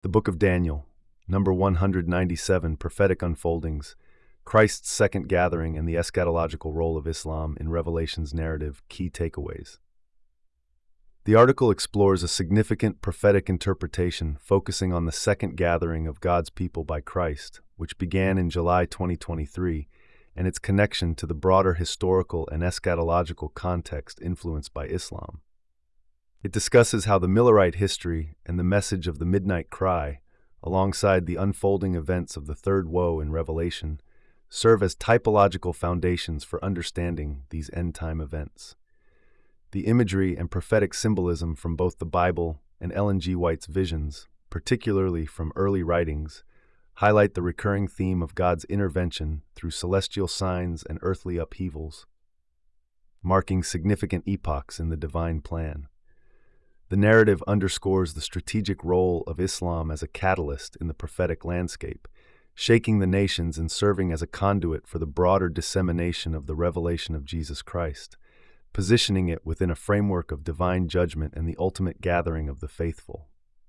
The Book of Daniel, number 197, Prophetic Unfoldings, Christ's Second Gathering and the Eschatological Role of Islam in Revelation's Narrative, Key Takeaways. The article explores a significant prophetic interpretation focusing on the second gathering of God's people by Christ, which began in July 2023, and its connection to the broader historical and eschatological context influenced by Islam. It discusses how the Millerite history and the message of the Midnight Cry, alongside the unfolding events of the Third Woe in Revelation, serve as typological foundations for understanding these end-time events. The imagery and prophetic symbolism from both the Bible and Ellen G. White's visions, particularly from early writings, highlight the recurring theme of God's intervention through celestial signs and earthly upheavals, marking significant epochs in the divine plan. The narrative underscores the strategic role of Islam as a catalyst in the prophetic landscape, shaking the nations and serving as a conduit for the broader dissemination of the revelation of Jesus Christ, positioning it within a framework of divine judgment and the ultimate gathering of the faithful.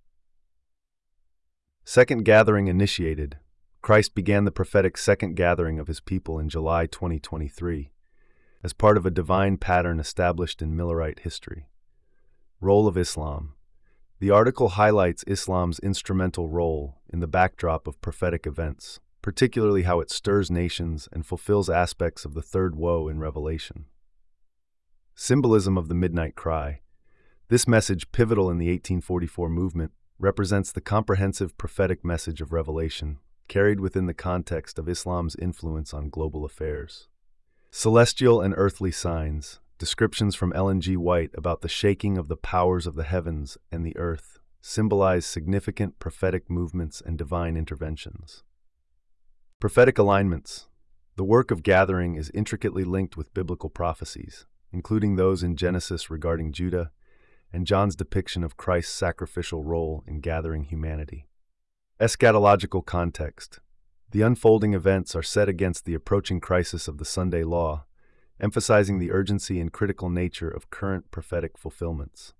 Second gathering initiated. Christ began the prophetic second gathering of his people in July 2023, as part of a divine pattern established in Millerite history. Role of Islam. The article highlights Islam's instrumental role in the backdrop of prophetic events, particularly how it stirs nations and fulfills aspects of the Third Woe in Revelation. Symbolism of the Midnight Cry. This message, pivotal in the 1844 movement, represents the comprehensive prophetic message of Revelation, carried within the context of Islam's influence on global affairs. Celestial and earthly signs. Descriptions from Ellen G. White about the shaking of the powers of the heavens and the earth symbolize significant prophetic movements and divine interventions. Prophetic alignments. The work of gathering is intricately linked with biblical prophecies, including those in Genesis regarding Judah and John's depiction of Christ's sacrificial role in gathering humanity. Eschatological context. The unfolding events are set against the approaching crisis of the Sunday Law, emphasizing the urgency and critical nature of current prophetic fulfillments.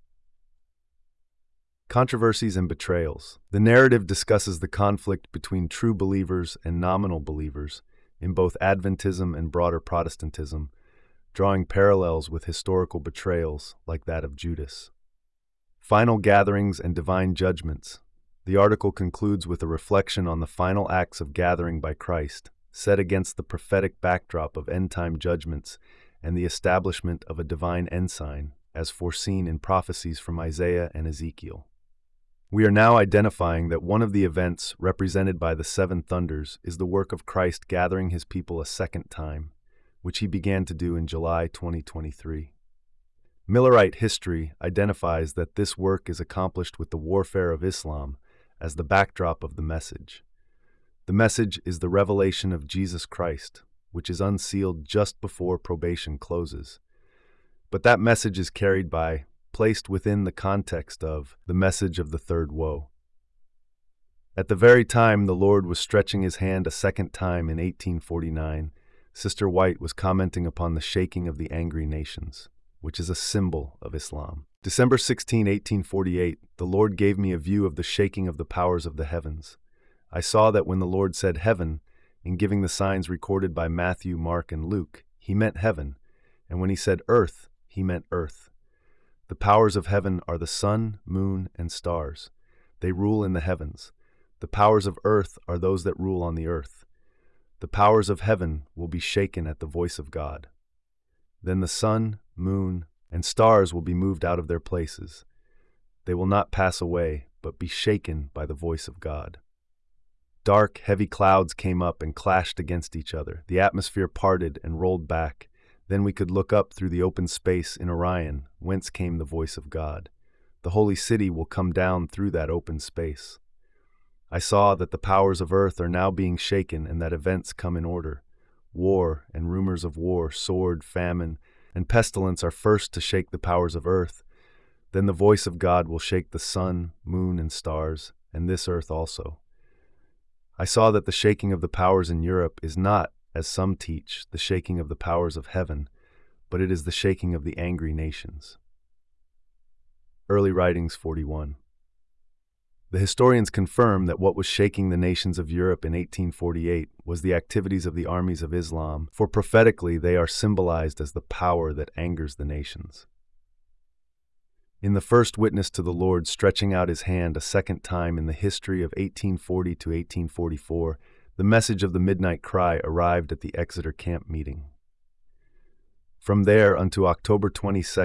Controversies and betrayals. The narrative discusses the conflict between true believers and nominal believers in both Adventism and broader Protestantism, drawing parallels with historical betrayals like that of Judas. Final gatherings and divine judgments. The article concludes with a reflection on the final acts of gathering by Christ, set against the prophetic backdrop of end-time judgments and the establishment of a divine ensign, as foreseen in prophecies from Isaiah and Ezekiel. We are now identifying that one of the events represented by the seven thunders is the work of Christ gathering his people a second time, which he began to do in July 2023. Millerite history identifies that this work is accomplished with the warfare of Islam as the backdrop of the message. The message is the revelation of Jesus Christ, which is unsealed just before probation closes. But that message is carried by, placed within the context of, the message of the Third Woe. At the very time the Lord was stretching his hand a second time in 1849, Sister White was commenting upon the shaking of the angry nations, which is a symbol of Islam. December 16, 1848, the Lord gave me a view of the shaking of the powers of the heavens. I saw that when the Lord said heaven, in giving the signs recorded by Matthew, Mark, and Luke, he meant heaven, and when he said earth, he meant earth. The powers of heaven are the sun, moon, and stars. They rule in the heavens. The powers of earth are those that rule on the earth. The powers of heaven will be shaken at the voice of God. Then the sun, moon, and stars will be moved out of their places. They will not pass away, but be shaken by the voice of God. Dark, heavy clouds came up and clashed against each other. The atmosphere parted and rolled back. Then we could look up through the open space in Orion, whence came the voice of God. The holy city will come down through that open space. I saw that the powers of earth are now being shaken and that events come in order. War and rumors of war, sword, famine, and pestilence are first to shake the powers of earth. Then the voice of God will shake the sun, moon, and stars, and this earth also. I saw that the shaking of the powers in Europe is not, as some teach, the shaking of the powers of heaven, but it is the shaking of the angry nations. Early Writings 41. The historians confirm that what was shaking the nations of Europe in 1848 was the activities of the armies of Islam, for prophetically they are symbolized as the power that angers the nations. In the first witness to the Lord stretching out his hand a second time in the history of 1840 to 1844, the message of the midnight cry arrived at the Exeter camp meeting. From there unto October 22,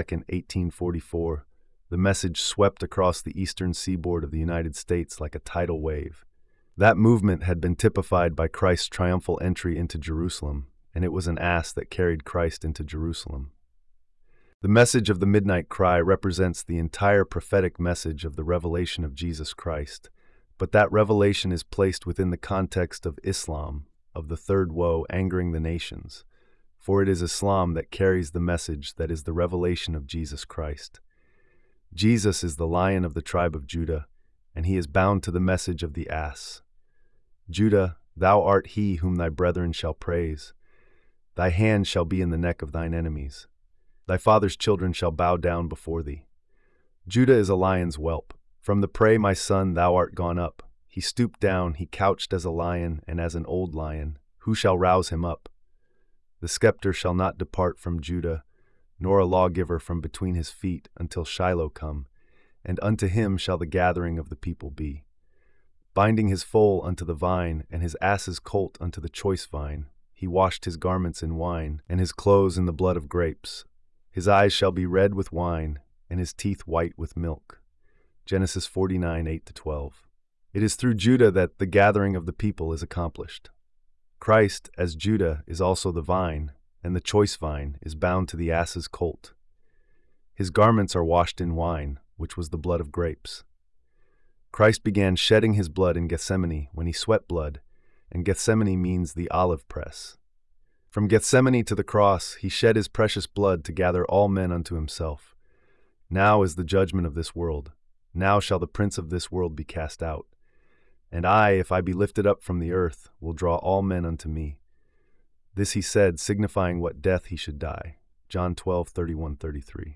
1844, the message swept across the eastern seaboard of the United States like a tidal wave. That movement had been typified by Christ's triumphal entry into Jerusalem, and it was an ass that carried Christ into Jerusalem. The message of the midnight cry represents the entire prophetic message of the revelation of Jesus Christ, but that revelation is placed within the context of Islam, of the third woe angering the nations, for it is Islam that carries the message that is the revelation of Jesus Christ. Jesus is the Lion of the tribe of Judah, and he is bound to the message of the ass. Judah, thou art he whom thy brethren shall praise. Thy hand shall be in the neck of thine enemies. Thy father's children shall bow down before thee. Judah is a lion's whelp. From the prey, my son, thou art gone up. He stooped down, he couched as a lion and as an old lion. Who shall rouse him up? The scepter shall not depart from Judah, nor a lawgiver from between his feet, until Shiloh come, and unto him shall the gathering of the people be. Binding his foal unto the vine, and his ass's colt unto the choice vine, he washed his garments in wine, and his clothes in the blood of grapes. His eyes shall be red with wine, and his teeth white with milk. Genesis 49, 8-12. It is through Judah that the gathering of the people is accomplished. Christ, as Judah, is also the vine, and the choice vine is bound to the ass's colt. His garments are washed in wine, which was the blood of grapes. Christ began shedding his blood in Gethsemane when he sweat blood, and Gethsemane means the olive press. From Gethsemane to the cross, he shed his precious blood to gather all men unto himself. Now is the judgment of this world. Now shall the prince of this world be cast out. And I, if I be lifted up from the earth, will draw all men unto me. This he said, signifying what death he should die. John 12:31-33.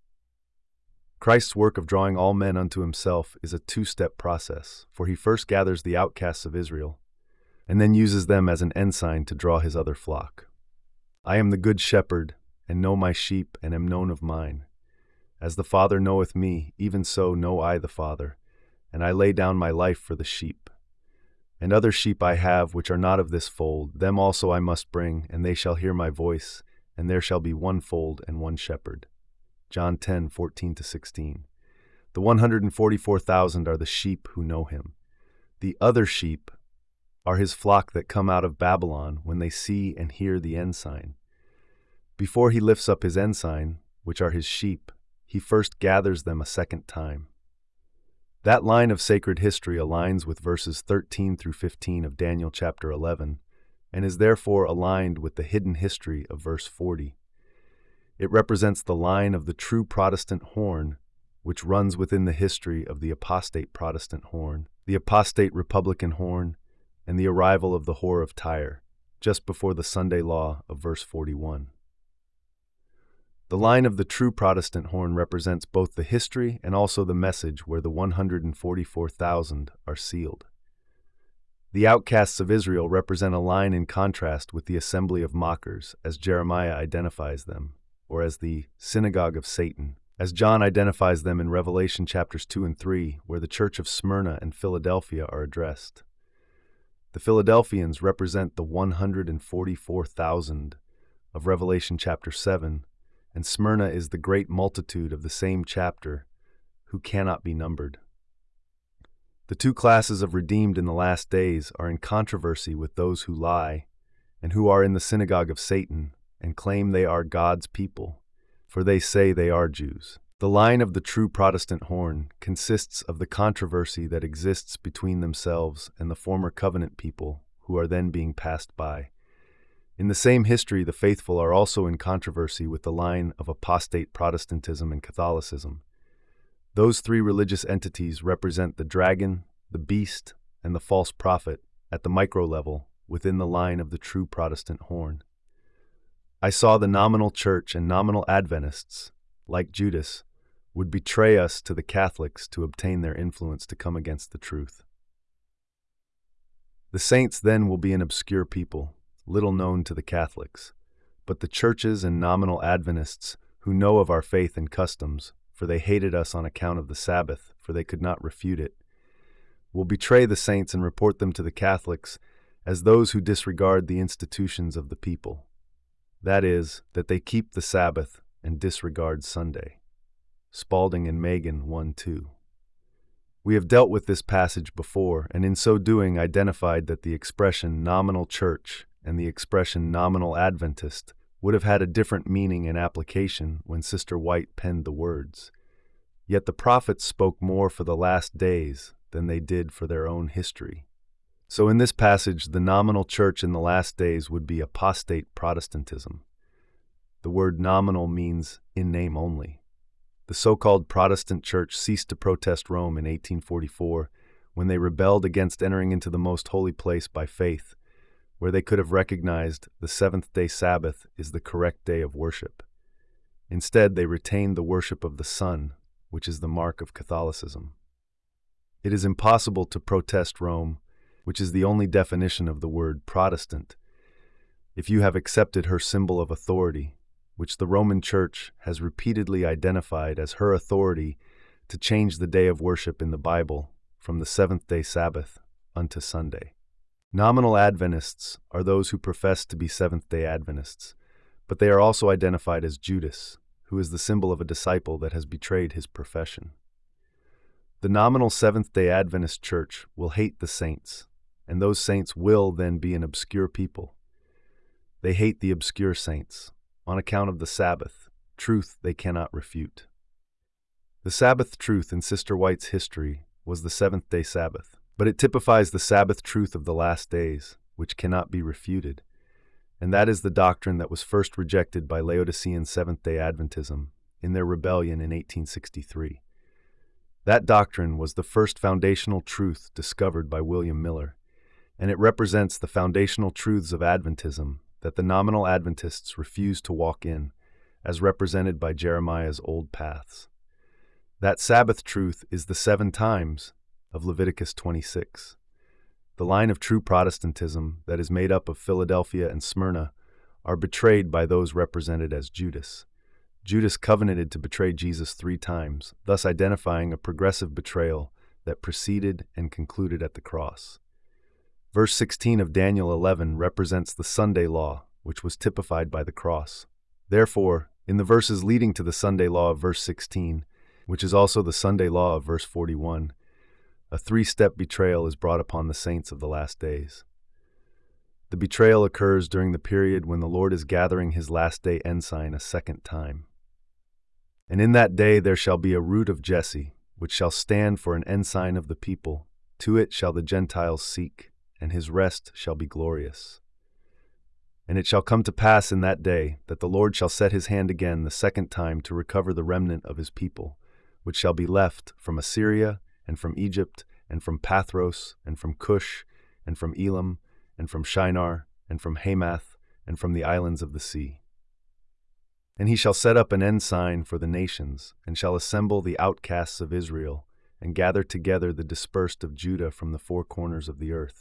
Christ's work of drawing all men unto himself is a two-step process, for he first gathers the outcasts of Israel, and then uses them as an ensign to draw his other flock. I am the good shepherd, and know my sheep, and am known of mine. As the Father knoweth me, even so know I the Father, and I lay down my life for the sheep. And other sheep I have which are not of this fold, them also I must bring, and they shall hear my voice, and there shall be one fold and one shepherd. John 10:14-16. The 144,000 are the sheep who know him. The other sheep are his flock that come out of Babylon when they see and hear the ensign. Before he lifts up his ensign, which are his sheep, he first gathers them a second time. That line of sacred history aligns with verses 13-15 of Daniel chapter 11, and is therefore aligned with the hidden history of verse 40. It represents the line of the true Protestant horn, which runs within the history of the apostate Protestant horn, the apostate Republican horn, and the arrival of the whore of Tyre, just before the Sunday law of verse 41. The line of the true Protestant horn represents both the history and also the message where the 144,000 are sealed. The outcasts of Israel represent a line in contrast with the assembly of mockers, as Jeremiah identifies them, or as the synagogue of Satan, as John identifies them in Revelation chapters 2 and 3, where the church of Smyrna and Philadelphia are addressed. The Philadelphians represent the 144,000 of Revelation chapter 7, and Smyrna is the great multitude of the same chapter, who cannot be numbered. The two classes of redeemed in the last days are in controversy with those who lie, and who are in the synagogue of Satan, and claim they are God's people, for they say they are Jews. The line of the true Protestant horn consists of the controversy that exists between themselves and the former covenant people, who are then being passed by. In the same history, the faithful are also in controversy with the line of apostate Protestantism and Catholicism. Those three religious entities represent the dragon, the beast, and the false prophet at the micro level within the line of the true Protestant horn. I saw the nominal church and nominal Adventists, like Judas, would betray us to the Catholics to obtain their influence to come against the truth. The saints then will be an obscure people, little known to the Catholics, but the churches and nominal Adventists who know of our faith and customs, for they hated us on account of the Sabbath, for they could not refute it, will betray the saints and report them to the Catholics as those who disregard the institutions of the people. That is, that they keep the Sabbath and disregard Sunday. Spalding and Magan 1:2. We have dealt with this passage before, and in so doing identified that the expression nominal church and the expression nominal Adventist would have had a different meaning and application when Sister White penned the words. Yet the prophets spoke more for the last days than they did for their own history. So in this passage, the nominal church in the last days would be apostate Protestantism. The word nominal means in name only. The so-called Protestant Church ceased to protest Rome in 1844 when they rebelled against entering into the most holy place by faith, where they could have recognized the seventh-day Sabbath is the correct day of worship. Instead, they retained the worship of the sun, which is the mark of Catholicism. It is impossible to protest Rome, which is the only definition of the word Protestant, if you have accepted her symbol of authority, which the Roman Church has repeatedly identified as her authority to change the day of worship in the Bible from the seventh-day Sabbath unto Sunday. Nominal Adventists are those who profess to be Seventh-day Adventists, but they are also identified as Judas, who is the symbol of a disciple that has betrayed his profession. The nominal Seventh-day Adventist Church will hate the saints, and those saints will then be an obscure people. They hate the obscure saints on account of the Sabbath, truth they cannot refute. The Sabbath truth in Sister White's history was the seventh-day Sabbath, but it typifies the Sabbath truth of the last days, which cannot be refuted, and that is the doctrine that was first rejected by Laodicean Seventh-day Adventism in their rebellion in 1863. That doctrine was the first foundational truth discovered by William Miller, and it represents the foundational truths of Adventism that the nominal Adventists refuse to walk in, as represented by Jeremiah's old paths. That Sabbath truth is the 7 times of Leviticus 26. The line of true Protestantism that is made up of Philadelphia and Smyrna are betrayed by those represented as Judas. Judas covenanted to betray Jesus 3 times, thus identifying a progressive betrayal that preceded and concluded at the cross. Verse 16 of Daniel 11 represents the Sunday law, which was typified by the cross. Therefore, in the verses leading to the Sunday law of verse 16, which is also the Sunday law of verse 41, a 3-step betrayal is brought upon the saints of the last days. The betrayal occurs during the period when the Lord is gathering his last-day ensign a second time. And in that day there shall be a root of Jesse, which shall stand for an ensign of the people. To it shall the Gentiles seek, and his rest shall be glorious. And it shall come to pass in that day that the Lord shall set his hand again the second time to recover the remnant of his people, which shall be left from Assyria, and from Egypt, and from Pathros, and from Cush, and from Elam, and from Shinar, and from Hamath, and from the islands of the sea. And he shall set up an ensign for the nations, and shall assemble the outcasts of Israel, and gather together the dispersed of Judah from the 4 corners of the earth.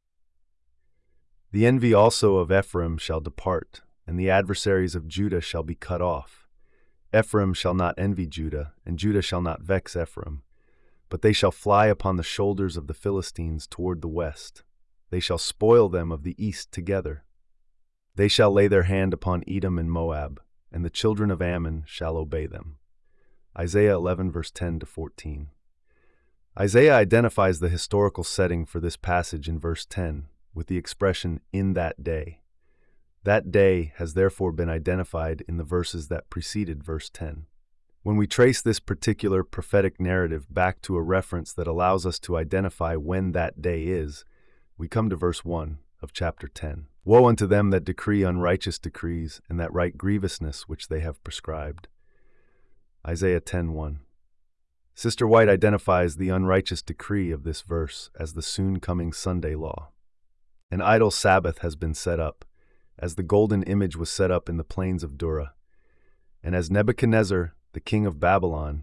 The envy also of Ephraim shall depart, and the adversaries of Judah shall be cut off. Ephraim shall not envy Judah, and Judah shall not vex Ephraim, but they shall fly upon the shoulders of the Philistines toward the west. They shall spoil them of the east together. They shall lay their hand upon Edom and Moab, and the children of Ammon shall obey them. Isaiah 11 verse 10 to 14. Isaiah identifies the historical setting for this passage in verse 10 with the expression, in that day. That day has therefore been identified in the verses that preceded verse 10. When we trace this particular prophetic narrative back to a reference that allows us to identify when that day is, we come to verse 1 of chapter 10. Woe unto them that decree unrighteous decrees, and that write grievousness which they have prescribed. Isaiah 10:1. Sister White identifies the unrighteous decree of this verse as the soon-coming Sunday law. An idol Sabbath has been set up, as the golden image was set up in the plains of Dura, and as Nebuchadnezzar, the king of Babylon,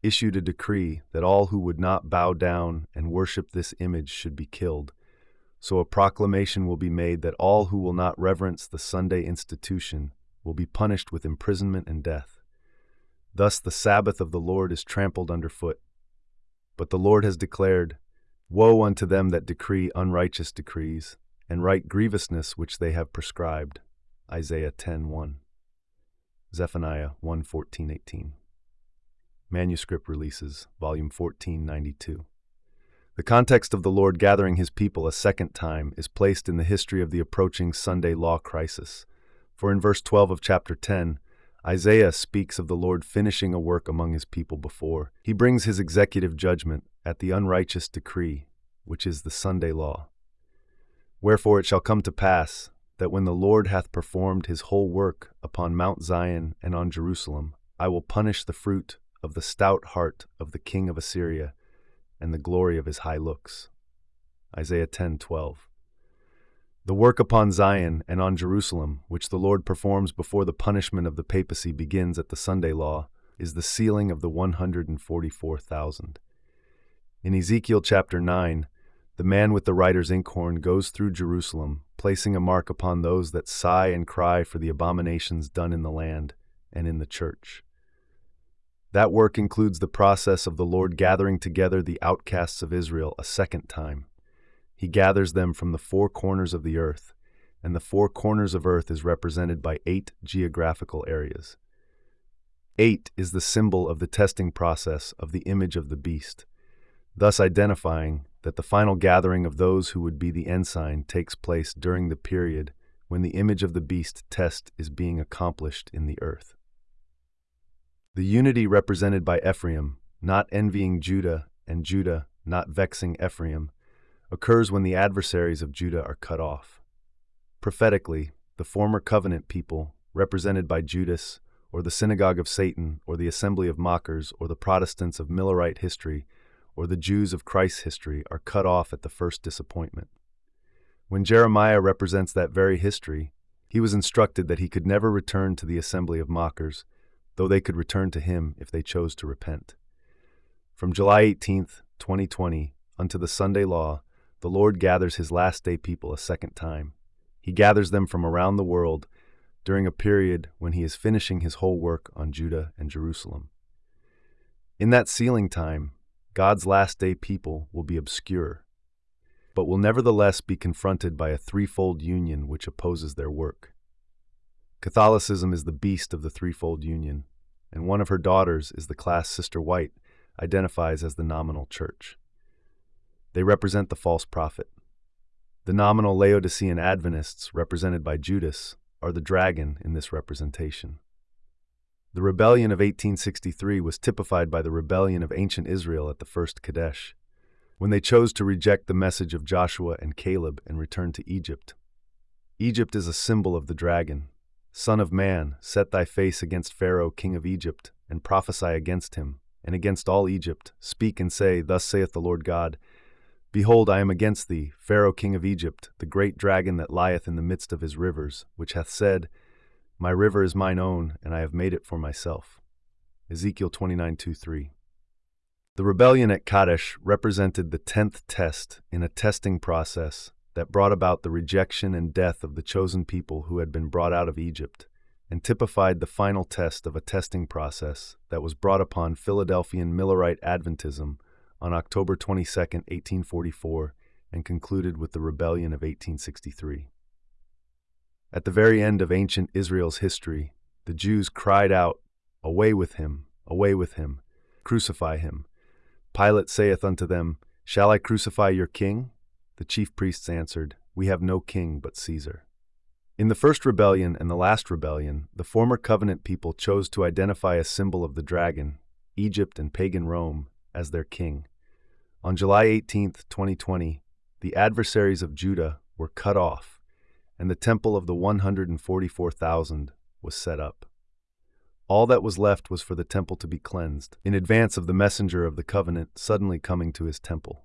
issued a decree that all who would not bow down and worship this image should be killed. So a proclamation will be made that all who will not reverence the Sunday institution will be punished with imprisonment and death. Thus the Sabbath of the Lord is trampled underfoot. But the Lord has declared, "Woe unto them that decree unrighteous decrees, and write grievousness which they have prescribed." Isaiah 10:1. Zephaniah 1:14-18. Manuscript Releases, Volume 1492. The context of the Lord gathering his people a second time is placed in the history of the approaching Sunday law crisis. For in verse 12 of chapter 10, Isaiah speaks of the Lord finishing a work among his people before. He brings his executive judgment at the unrighteous decree, which is the Sunday law. Wherefore it shall come to pass, that when the Lord hath performed his whole work upon Mount Zion and on Jerusalem, I will punish the fruit of the stout heart of the king of Assyria, and the glory of his high looks. Isaiah 10:12. The work upon Zion and on Jerusalem, which the Lord performs before the punishment of the papacy begins at the Sunday law, is the sealing of the 144,000. In Ezekiel chapter 9, the man with the writer's inkhorn goes through Jerusalem, placing a mark upon those that sigh and cry for the abominations done in the land and in the church. That work includes the process of the Lord gathering together the outcasts of Israel a second time. He gathers them from the four corners of the earth, and the four corners of earth is represented by 8 geographical areas. 8 is the symbol of the testing process of the image of the beast, thus identifying that the final gathering of those who would be the ensign takes place during the period when the image of the beast test is being accomplished in the earth. The unity represented by Ephraim, not envying Judah, and Judah, not vexing Ephraim, occurs when the adversaries of Judah are cut off. Prophetically, the former covenant people, represented by Judas, or the synagogue of Satan, or the assembly of mockers, or the Protestants of Millerite history, or the Jews of Christ's history, are cut off at the first disappointment. When Jeremiah represents that very history, he was instructed that he could never return to the assembly of mockers, though they could return to him if they chose to repent. From July 18, 2020, unto the Sunday law, the Lord gathers his last day people a second time. He gathers them from around the world during a period when he is finishing his whole work on Judah and Jerusalem. In that sealing time, God's last day people will be obscure, but will nevertheless be confronted by a threefold union which opposes their work. Catholicism is the beast of the threefold union, and one of her daughters is the class Sister White identifies as the nominal church. They represent the false prophet. The nominal Laodicean Adventists, represented by Judas, are the dragon in this representation. The rebellion of 1863 was typified by the rebellion of ancient Israel at the first Kadesh, when they chose to reject the message of Joshua and Caleb and return to Egypt. Egypt is a symbol of the dragon. Son of man, set thy face against Pharaoh, king of Egypt, and prophesy against him, and against all Egypt. Speak and say, Thus saith the Lord God, Behold, I am against thee, Pharaoh, king of Egypt, the great dragon that lieth in the midst of his rivers, which hath said, My river is mine own, and I have made it for myself. Ezekiel 29:2-3. The rebellion at Kadesh represented the 10th test in a testing process that brought about the rejection and death of the chosen people who had been brought out of Egypt, and typified the final test of a testing process that was brought upon Philadelphian Millerite Adventism on October 22, 1844, and concluded with the rebellion of 1863. At the very end of ancient Israel's history, the Jews cried out, Away with him, crucify him. Pilate saith unto them, Shall I crucify your king? The chief priests answered, We have no king but Caesar. In the first rebellion and the last rebellion, the former covenant people chose to identify a symbol of the dragon, Egypt and pagan Rome, as their king. On July 18, 2020, the adversaries of Judah were cut off, and the temple of the 144,000 was set up. All that was left was for the temple to be cleansed, in advance of the messenger of the covenant suddenly coming to his temple.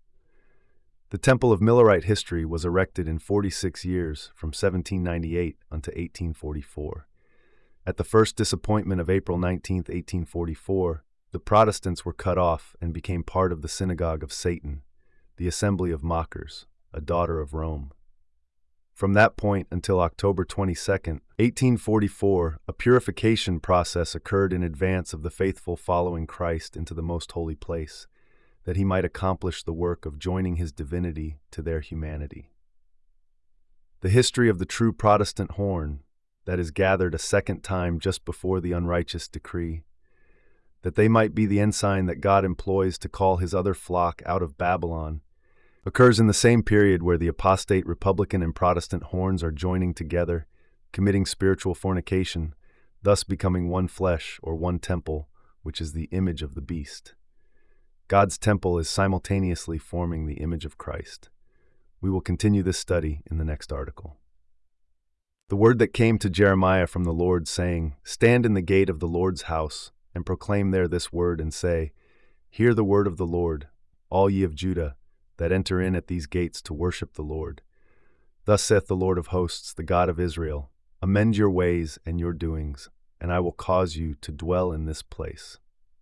The Temple of Millerite history was erected in 46 years, from 1798 unto 1844. At the first disappointment of April 19, 1844, The Protestants were cut off and became part of the synagogue of Satan, the assembly of mockers, a daughter of Rome. From that point until October 22, 1844, a purification process occurred in advance of the faithful following Christ into the most holy place, that he might accomplish the work of joining his divinity to their humanity. The history of the true Protestant horn, that is gathered a second time just before the unrighteous decree, that they might be the ensign that God employs to call his other flock out of Babylon, occurs in the same period where the apostate Republican and Protestant horns are joining together, committing spiritual fornication, thus becoming one flesh or one temple, which is the image of the beast. God's temple is simultaneously forming the image of Christ. We will continue this study in the next article. The word that came to Jeremiah from the Lord, saying, "Stand in the gate of the Lord's house, and proclaim there this word, and say, Hear the word of the Lord, all ye of Judah, that enter in at these gates to worship the Lord. Thus saith the Lord of hosts, the God of Israel, Amend your ways and your doings, and I will cause you to dwell in this place.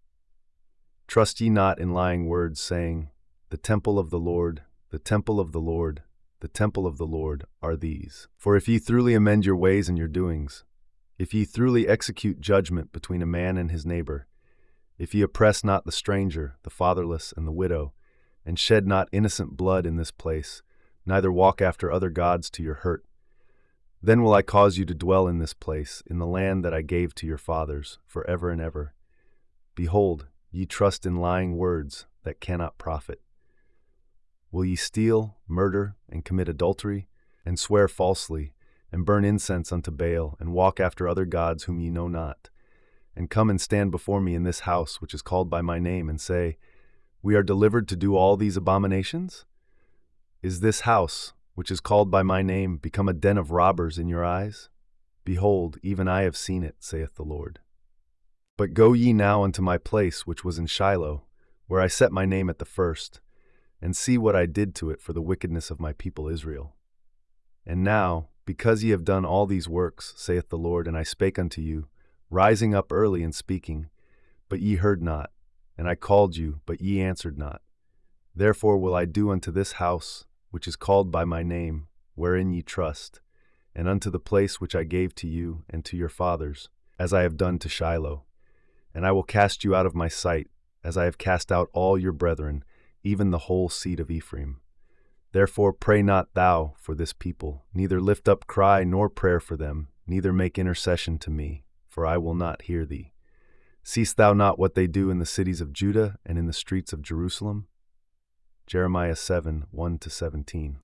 Trust ye not in lying words, saying, The temple of the Lord, the temple of the Lord, the temple of the Lord are these. For if ye truly amend your ways and your doings, if ye truly execute judgment between a man and his neighbor, if ye oppress not the stranger, the fatherless, and the widow, and shed not innocent blood in this place, neither walk after other gods to your hurt, then will I cause you to dwell in this place, in the land that I gave to your fathers, for ever and ever. Behold, ye trust in lying words that cannot profit. Will ye steal, murder, and commit adultery, and swear falsely, and burn incense unto Baal, and walk after other gods whom ye know not, and come and stand before me in this house which is called by my name, and say, We are delivered to do all these abominations? Is this house, which is called by my name, become a den of robbers in your eyes? Behold, even I have seen it, saith the Lord. But go ye now unto my place which was in Shiloh, where I set my name at the first, and see what I did to it for the wickedness of my people Israel. And now, because ye have done all these works, saith the Lord, and I spake unto you, rising up early and speaking, but ye heard not, and I called you, but ye answered not. Therefore will I do unto this house, which is called by my name, wherein ye trust, and unto the place which I gave to you and to your fathers, as I have done to Shiloh. And I will cast you out of my sight, as I have cast out all your brethren, even the whole seed of Ephraim. Therefore pray not thou for this people, neither lift up cry nor prayer for them, neither make intercession to me, for I will not hear thee. Seest thou not what they do in the cities of Judah and in the streets of Jerusalem? Jeremiah 7, 1-17.